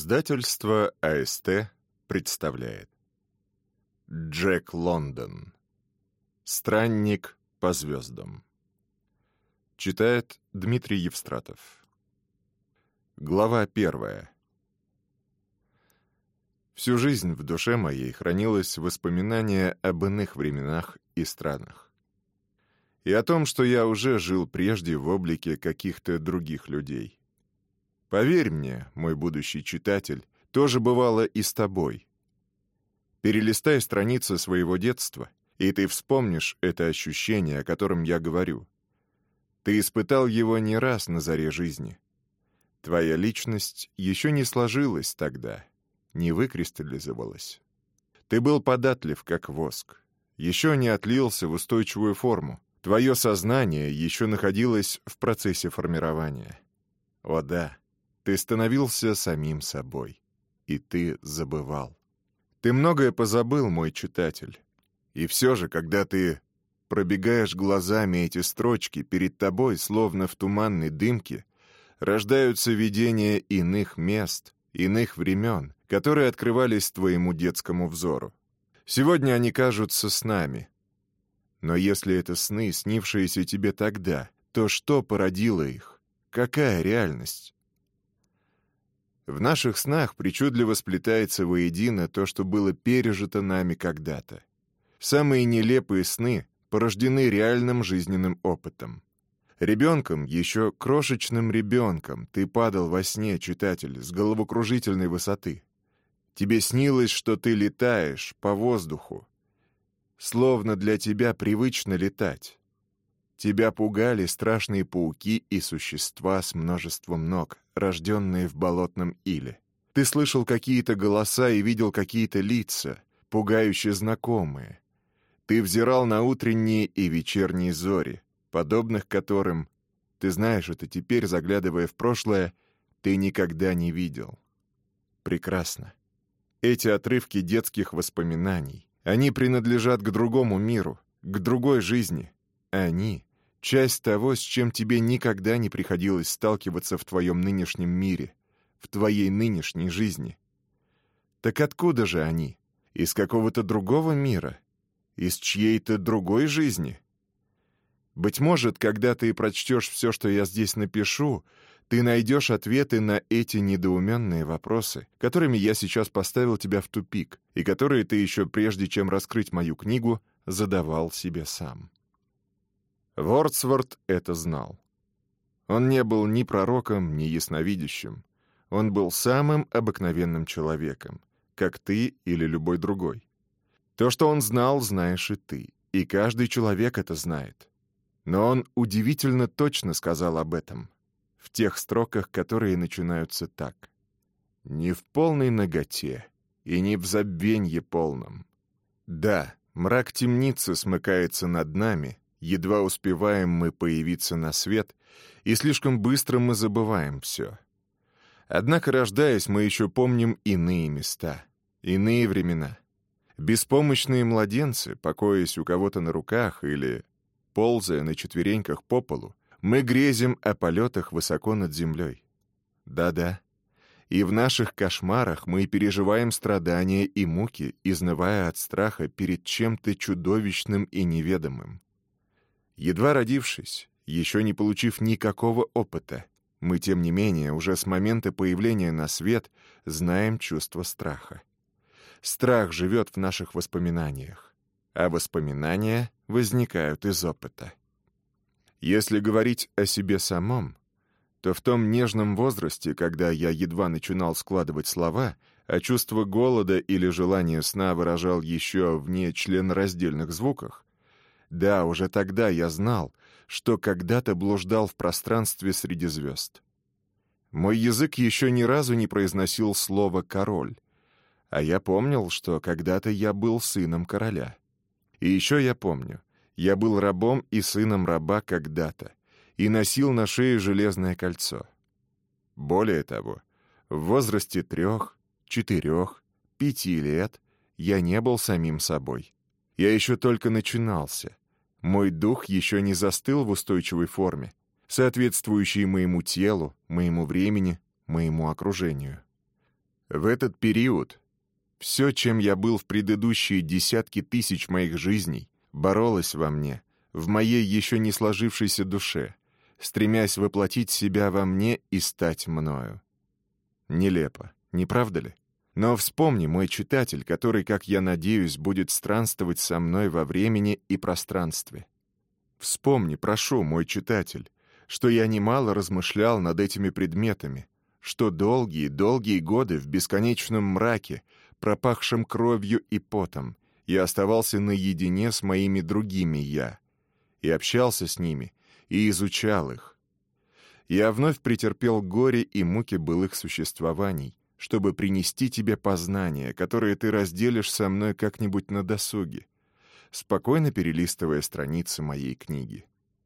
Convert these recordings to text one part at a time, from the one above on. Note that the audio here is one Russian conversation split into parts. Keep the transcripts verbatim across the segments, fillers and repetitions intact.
Издательство АСТ представляет Джек Лондон. Странник по звездам. Читает Дмитрий Евстратов. Глава первая. Всю жизнь в душе моей хранилось воспоминание об иных временах и странах. И о том, что я уже жил прежде в облике каких-то других людей. Поверь мне, мой будущий читатель, тоже бывало и с тобой. Перелистай страницы своего детства, и ты вспомнишь это ощущение, о котором я говорю. Ты испытал его не раз на заре жизни. Твоя личность еще не сложилась тогда, не выкристаллизовалась. Ты был податлив, как воск, еще не отлился в устойчивую форму. Твое сознание еще находилось в процессе формирования. О да, ты становился самим собой, и ты забывал. Ты многое позабыл, мой читатель. И все же, когда ты пробегаешь глазами эти строчки, перед тобой, словно в туманной дымке, рождаются видения иных мест, иных времен, которые открывались твоему детскому взору. Сегодня они кажутся снами. Но если это сны, снившиеся тебе тогда, то что породило их? Какая реальность? В наших снах причудливо сплетается воедино то, что было пережито нами когда-то. Самые нелепые сны порождены реальным жизненным опытом. Ребенком, еще крошечным ребенком, ты падал во сне, читатель, с головокружительной высоты. Тебе снилось, что ты летаешь по воздуху. Словно для тебя привычно летать. Тебя пугали страшные пауки и существа с множеством ног, рожденные в болотном иле. Ты слышал какие-то голоса и видел какие-то лица, пугающе знакомые. Ты взирал на утренние и вечерние зори, подобных которым, ты знаешь это теперь, заглядывая в прошлое, ты никогда не видел. Прекрасно. Эти отрывки детских воспоминаний, они принадлежат к другому миру, к другой жизни. Они — часть того, с чем тебе никогда не приходилось сталкиваться в твоем нынешнем мире, в твоей нынешней жизни. Так откуда же они? Из какого-то другого мира? Из чьей-то другой жизни? Быть может, когда ты прочтешь все, что я здесь напишу, ты найдешь ответы на эти недоуменные вопросы, которыми я сейчас поставил тебя в тупик, и которые ты еще прежде, чем раскрыть мою книгу, задавал себе сам. Вордсворт это знал. Он не был ни пророком, ни ясновидящим. Он был самым обыкновенным человеком, как ты или любой другой. То, что он знал, знаешь и ты, и каждый человек это знает. Но он удивительно точно сказал об этом, в тех строках, которые начинаются так. «Не в полной наготе и не в забвенье полном. Да, мрак темницы смыкается над нами, едва успеваем мы появиться на свет, и слишком быстро мы забываем все. Однако, рождаясь, мы еще помним иные места, иные времена. Беспомощные младенцы, покоясь у кого-то на руках или ползая на четвереньках по полу, мы грезим о полетах высоко над землей. Да-да. И в наших кошмарах мы переживаем страдания и муки, изнывая от страха перед чем-то чудовищным и неведомым. Едва родившись, еще не получив никакого опыта, мы, тем не менее, уже с момента появления на свет знаем чувство страха. Страх живет в наших воспоминаниях, а воспоминания возникают из опыта. Если говорить о себе самом, то в том нежном возрасте, когда я едва начинал складывать слова, а чувство голода или желание сна выражал еще в нечленораздельных звуках, да, уже тогда я знал, что когда-то блуждал в пространстве среди звезд. Мой язык еще ни разу не произносил слово «король», а я помнил, что когда-то я был сыном короля. И еще я помню, я был рабом и сыном раба когда-то, и носил на шее железное кольцо. Более того, в возрасте трех, четырех, пяти лет я не был самим собой. Я еще только начинался. Мой дух еще не застыл в устойчивой форме, соответствующей моему телу, моему времени, моему окружению. В этот период все, чем я был в предыдущие десятки тысяч моих жизней, боролось во мне, в моей еще не сложившейся душе, стремясь воплотить себя во мне и стать мною. Нелепо, не правда ли? Но вспомни, мой читатель, который, как я надеюсь, будет странствовать со мной во времени и пространстве. Вспомни, прошу, мой читатель, что я немало размышлял над этими предметами, что долгие-долгие годы в бесконечном мраке, пропахшем кровью и потом, я оставался наедине с моими другими «я», и общался с ними, и изучал их. Я вновь претерпел горе и муки былых существований, чтобы принести тебе познания, которые ты разделишь со мной как-нибудь на досуге, спокойно перелистывая страницы моей книги.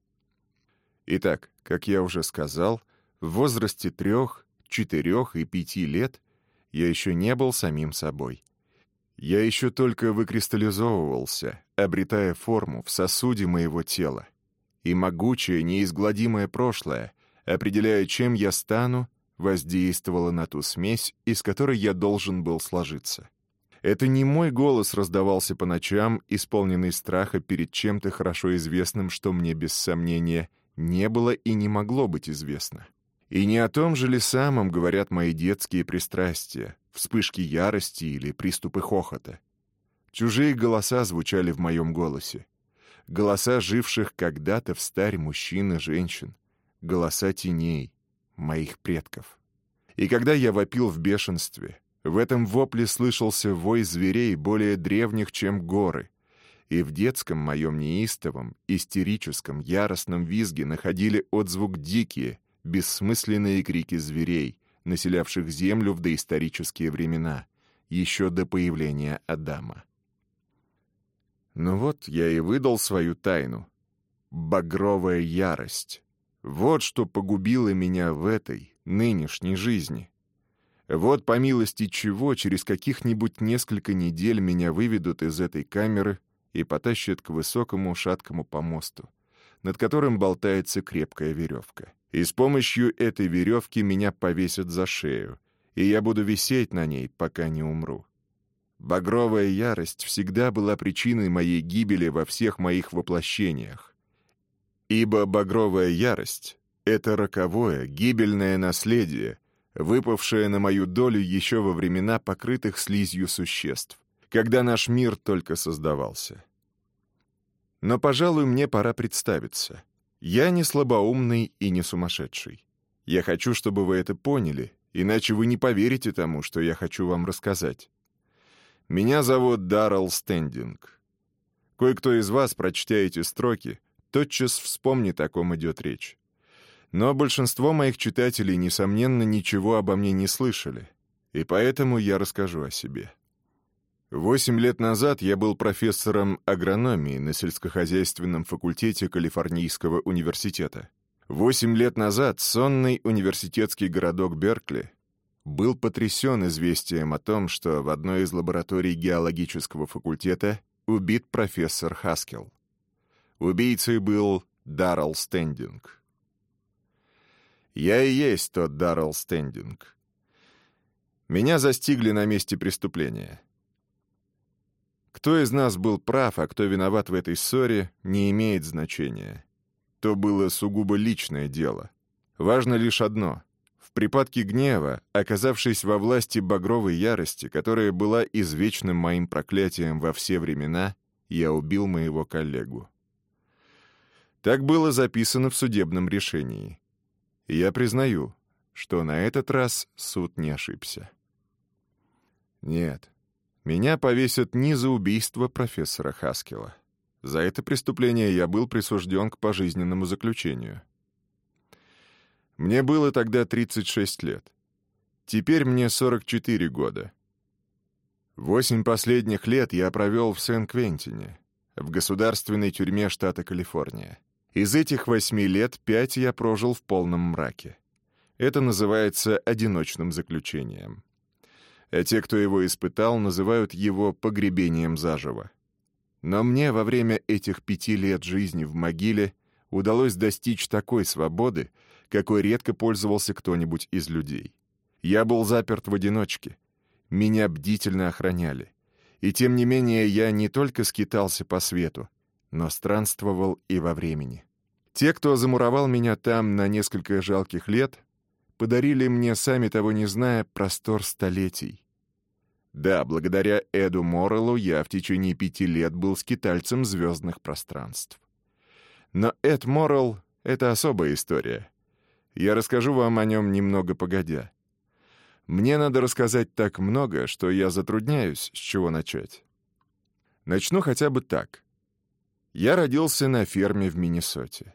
Итак, как я уже сказал, в возрасте трех, четырех и пяти лет я еще не был самим собой. Я еще только выкристаллизовывался, обретая форму в сосуде моего тела. И могучее, неизгладимое прошлое, определяя, чем я стану, воздействовало на ту смесь, из которой я должен был сложиться. Это не мой голос раздавался по ночам, исполненный страха перед чем-то хорошо известным, что мне, без сомнения, не было и не могло быть известно. И не о том же ли самом говорят мои детские пристрастия, вспышки ярости или приступы хохота. Чужие голоса звучали в моем голосе. Голоса живших когда-то встарь мужчин и женщин. Голоса теней, моих предков. И когда я вопил в бешенстве, в этом вопле слышался вой зверей более древних, чем горы, и в детском моем неистовом, истерическом, яростном визге находили отзвук дикие, бессмысленные крики зверей, населявших землю в доисторические времена, еще до появления Адама. Ну вот, я и выдал свою тайну. Багровая ярость. Вот что погубило меня в этой, нынешней жизни. Вот, по милости чего, через каких-нибудь несколько недель меня выведут из этой камеры и потащат к высокому шаткому помосту, над которым болтается крепкая веревка. И с помощью этой веревки меня повесят за шею, и я буду висеть на ней, пока не умру. Багровая ярость всегда была причиной моей гибели во всех моих воплощениях. Ибо багровая ярость — это роковое, гибельное наследие, выпавшее на мою долю еще во времена покрытых слизью существ, когда наш мир только создавался. Но, пожалуй, мне пора представиться. Я не слабоумный и не сумасшедший. Я хочу, чтобы вы это поняли, иначе вы не поверите тому, что я хочу вам рассказать. Меня зовут Даррелл Стендинг. Кое-кто из вас, прочтя эти строки, тотчас вспомнит, о ком идет речь. Но большинство моих читателей, несомненно, ничего обо мне не слышали, и поэтому я расскажу о себе. Восемь лет назад я был профессором агрономии на сельскохозяйственном факультете Калифорнийского университета. Восемь лет назад сонный университетский городок Беркли был потрясен известием о том, что в одной из лабораторий геологического факультета убит профессор Хаскелл. Убийцей был Даррелл Стендинг. Я и есть тот Даррелл Стендинг. Меня застигли на месте преступления. Кто из нас был прав, а кто виноват в этой ссоре, не имеет значения. То было сугубо личное дело. Важно лишь одно. В припадке гнева, оказавшись во власти багровой ярости, которая была извечным моим проклятием во все времена, я убил моего коллегу. Так было записано в судебном решении. И я признаю, что на этот раз суд не ошибся. Нет, меня повесят не за убийство профессора Хаскелла. За это преступление я был присужден к пожизненному заключению. Мне было тогда тридцать шесть лет. Теперь мне сорок четыре года. Восемь последних лет я провел в Сен-Квентине, в государственной тюрьме штата Калифорния. Из этих восьми лет пять я прожил в полном мраке. Это называется одиночным заключением. А те, кто его испытал, называют его погребением заживо. Но мне во время этих пяти лет жизни в могиле удалось достичь такой свободы, какой редко пользовался кто-нибудь из людей. Я был заперт в одиночке, Меня бдительно охраняли. И тем не менее я не только скитался по свету, но странствовал и во времени. Те, кто замуровал меня там на несколько жалких лет, подарили мне, сами того не зная, простор столетий. Да, благодаря Эду Морреллу я в течение пяти лет был скитальцем звездных пространств. Но Эд Моррелл — это особая история. Я расскажу вам о нем немного погодя. Мне надо рассказать так много, что я затрудняюсь, с чего начать. Начну хотя бы так. Я родился на ферме в Миннесоте.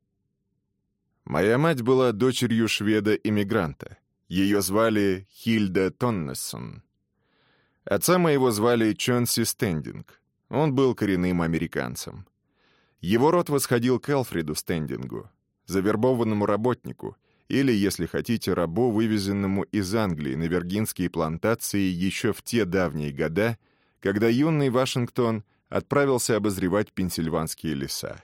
Моя мать была дочерью шведа-иммигранта. Ее звали Хильда Тоннессон. Отца моего звали Чонси Стендинг. Он был коренным американцем. Его род восходил к Элфриду Стендингу, завербованному работнику, или, если хотите, рабу, вывезенному из Англии на виргинские плантации еще в те давние года, когда юный Вашингтон отправился обозревать пенсильванские леса.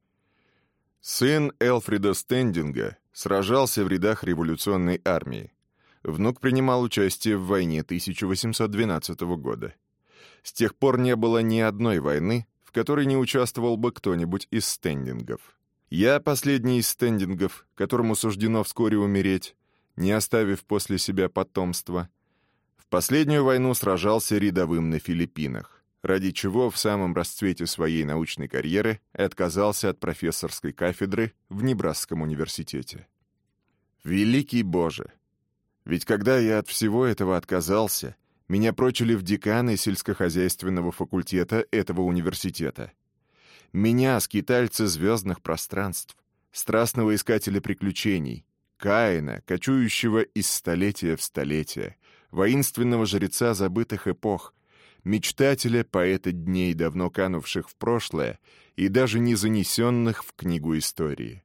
Сын Элфрида Стендинга сражался в рядах революционной армии. Внук принимал участие в войне тысяча восемьсот двенадцатого года. С тех пор не было ни одной войны, в которой не участвовал бы кто-нибудь из Стендингов. Я последний из Стендингов, которому суждено вскоре умереть, не оставив после себя потомства. В последнюю войну сражался рядовым на Филиппинах, ради чего в самом расцвете своей научной карьеры отказался от профессорской кафедры в Небрасском университете. Великий Боже! Ведь когда я от всего этого отказался, меня прочили в деканы сельскохозяйственного факультета этого университета. Меня, скитальца звездных пространств, страстного искателя приключений, Каина, кочующего из столетия в столетие, воинственного жреца забытых эпох, мечтателя, поэта дней, давно канувших в прошлое и даже не занесенных в книгу истории.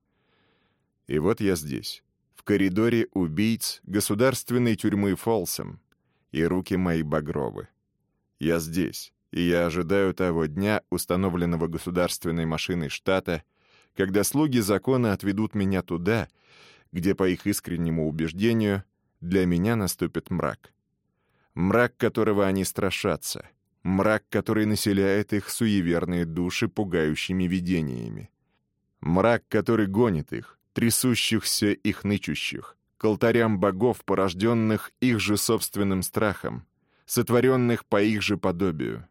И вот я здесь, в коридоре убийц государственной тюрьмы Фолсом, и руки мои багровы. Я здесь. И я ожидаю того дня, установленного государственной машиной штата, когда слуги закона отведут меня туда, где, по их искреннему убеждению, для меня наступит мрак. Мрак, которого они страшатся. Мрак, который населяет их суеверные души пугающими видениями. Мрак, который гонит их, трясущихся и хнычущих, к алтарям богов, порожденных их же собственным страхом, сотворенных по их же подобию.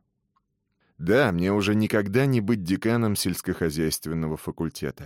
Да, мне уже никогда не быть деканом сельскохозяйственного факультета.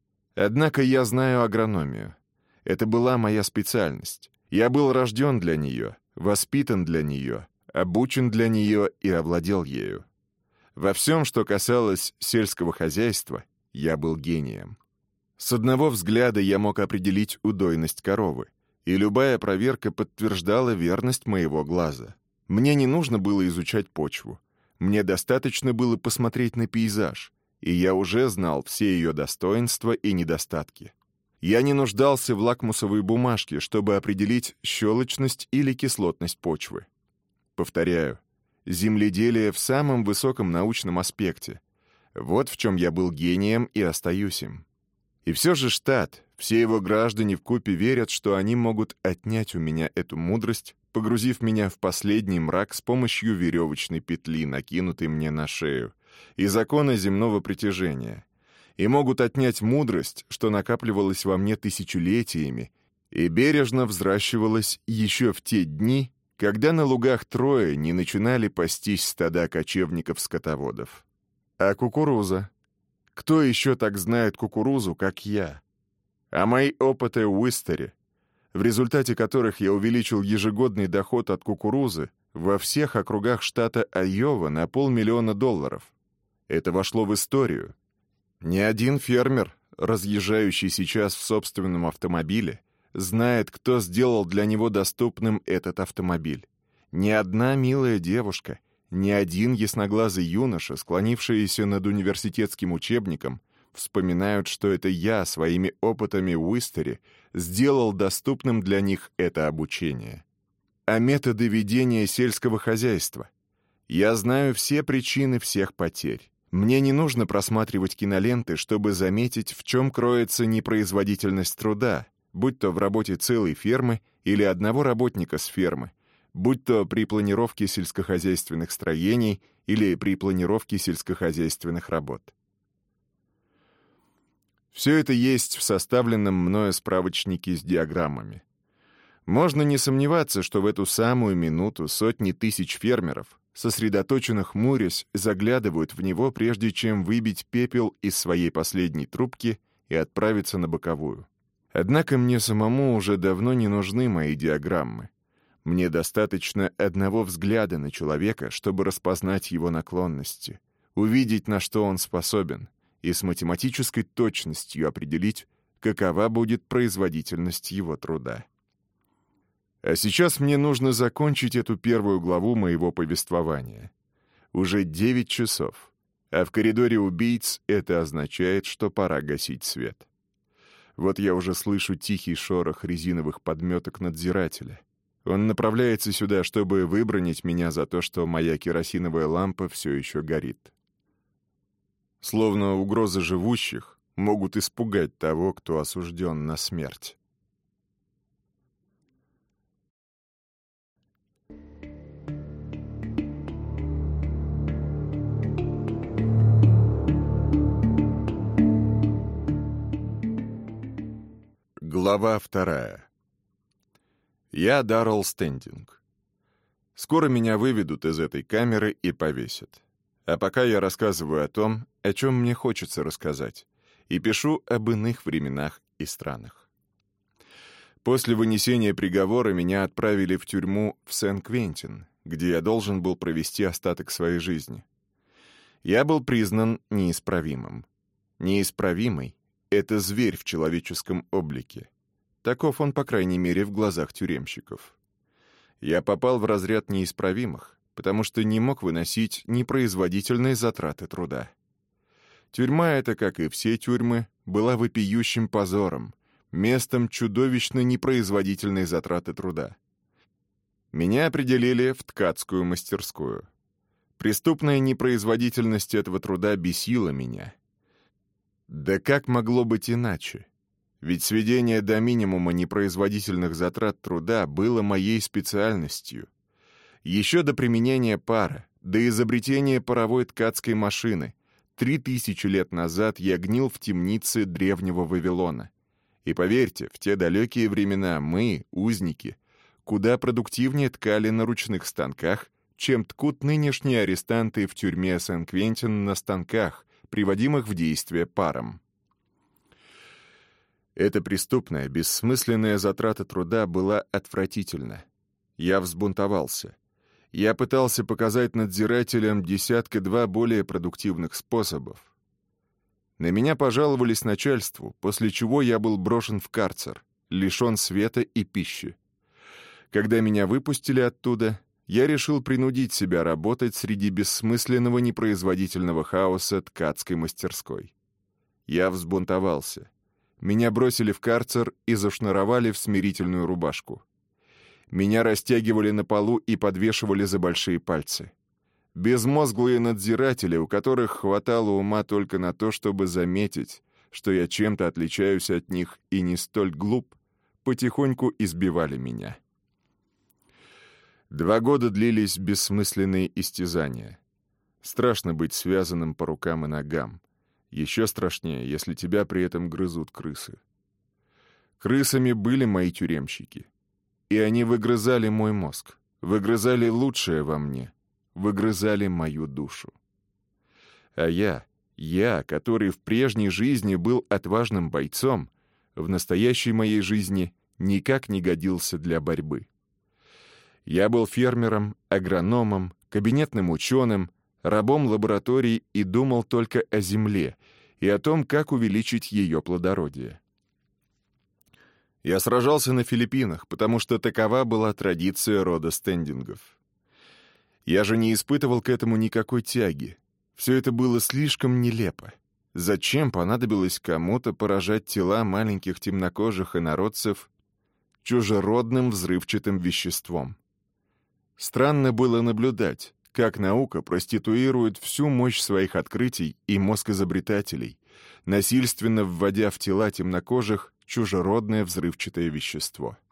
Однако я знаю агрономию. Это была моя специальность. Я был рожден для нее, воспитан для нее, обучен для нее и овладел ею. Во всем, что касалось сельского хозяйства, я был гением. С одного взгляда я мог определить удойность коровы, и любая проверка подтверждала верность моего глаза. Мне не нужно было изучать почву. Мне достаточно было посмотреть на пейзаж, и я уже знал все ее достоинства и недостатки. Я не нуждался в лакмусовой бумажке, чтобы определить щелочность или кислотность почвы. Повторяю, земледелие в самом высоком научном аспекте. Вот в чем я был гением и остаюсь им. И все же штат, все его граждане вкупе верят, что они могут отнять у меня эту мудрость, погрузив меня в последний мрак с помощью веревочной петли, накинутой мне на шею, и закона земного притяжения, и могут отнять мудрость, что накапливалась во мне тысячелетиями и бережно взращивалась еще в те дни, когда на лугах Трои не начинали пастись стада кочевников-скотоводов. А кукуруза? Кто еще так знает кукурузу, как я? А мои опыты в Уистере, в результате которых я увеличил ежегодный доход от кукурузы во всех округах штата Айова на полмиллиона долларов. Это вошло в историю. Ни один фермер, разъезжающий сейчас в собственном автомобиле, знает, кто сделал для него доступным этот автомобиль. Ни одна милая девушка, ни один ясноглазый юноша, склонившийся над университетским учебником, вспоминают, что это я своими опытами в Уистере сделал доступным для них это обучение. А методы ведения сельского хозяйства? Я знаю все причины всех потерь. Мне не нужно просматривать киноленты, чтобы заметить, в чем кроется непроизводительность труда, будь то в работе целой фермы или одного работника с фермы, будь то при планировке сельскохозяйственных строений или при планировке сельскохозяйственных работ. Все это есть в составленном мною справочнике с диаграммами. Можно не сомневаться, что в эту самую минуту сотни тысяч фермеров, сосредоточенно хмурясь, заглядывают в него, прежде чем выбить пепел из своей последней трубки и отправиться на боковую. Однако мне самому уже давно не нужны мои диаграммы. Мне достаточно одного взгляда на человека, чтобы распознать его наклонности, увидеть, на что он способен, и с математической точностью определить, какова будет производительность его труда. А сейчас мне нужно закончить эту первую главу моего повествования. Уже девять часов, а в коридоре убийц это означает, что пора гасить свет. Вот я уже слышу тихий шорох резиновых подметок надзирателя. Он направляется сюда, чтобы выбранить меня за то, что моя керосиновая лампа все еще горит. Словно угрозы живущих могут испугать того, кто осужден на смерть. Глава вторая. Я Даррелл Стендинг. Скоро меня выведут из этой камеры и повесят. А пока я рассказываю о том, о чем мне хочется рассказать, и пишу об иных временах и странах. После вынесения приговора меня отправили в тюрьму в Сен-Квентин, где я должен был провести остаток своей жизни. Я был признан неисправимым. Неисправимый — это зверь в человеческом облике. Таков он, по крайней мере, в глазах тюремщиков. Я попал в разряд неисправимых, потому что не мог выносить непроизводительные затраты труда. Тюрьма эта, как и все тюрьмы, была вопиющим позором, местом чудовищно непроизводительной затраты труда. Меня определили в ткацкую мастерскую. Преступная непроизводительность этого труда бесила меня. Да как могло быть иначе? Ведь сведение до минимума непроизводительных затрат труда было моей специальностью. Еще до применения пара, до изобретения паровой ткацкой машины, три тысячи лет назад я гнил в темнице древнего Вавилона. И поверьте, в те далекие времена мы, узники, куда продуктивнее ткали на ручных станках, чем ткут нынешние арестанты в тюрьме Сен-Квентин на станках, приводимых в действие паром. Эта преступная, бессмысленная затрата труда была отвратительна. Я взбунтовался. Я пытался показать надзирателям десятка-два более продуктивных способов. На меня пожаловались начальству, после чего я был брошен в карцер, лишен света и пищи. Когда меня выпустили оттуда, я решил принудить себя работать среди бессмысленного непроизводительного хаоса ткацкой мастерской. Я взбунтовался. Меня бросили в карцер и зашнуровали в смирительную рубашку. Меня растягивали на полу и подвешивали за большие пальцы. Безмозглые надзиратели, у которых хватало ума только на то, чтобы заметить, что я чем-то отличаюсь от них и не столь глуп, потихоньку избивали меня. Два года длились бессмысленные истязания. Страшно быть связанным по рукам и ногам. Еще страшнее, если тебя при этом грызут крысы. Крысами были мои тюремщики. И они выгрызали мой мозг, выгрызали лучшее во мне, выгрызали мою душу. А я, я, который в прежней жизни был отважным бойцом, в настоящей моей жизни никак не годился для борьбы. Я был фермером, агрономом, кабинетным ученым, рабом лабораторий и думал только о земле и о том, как увеличить ее плодородие. Я сражался на Филиппинах, потому что такова была традиция рода Стендингов. Я же не испытывал к этому никакой тяги. Все это было слишком нелепо. Зачем понадобилось кому-то поражать тела маленьких темнокожих инородцев чужеродным взрывчатым веществом? Странно было наблюдать, как наука проституирует всю мощь своих открытий и мозг изобретателей, насильственно вводя в тела темнокожих чужеродное взрывчатое вещество.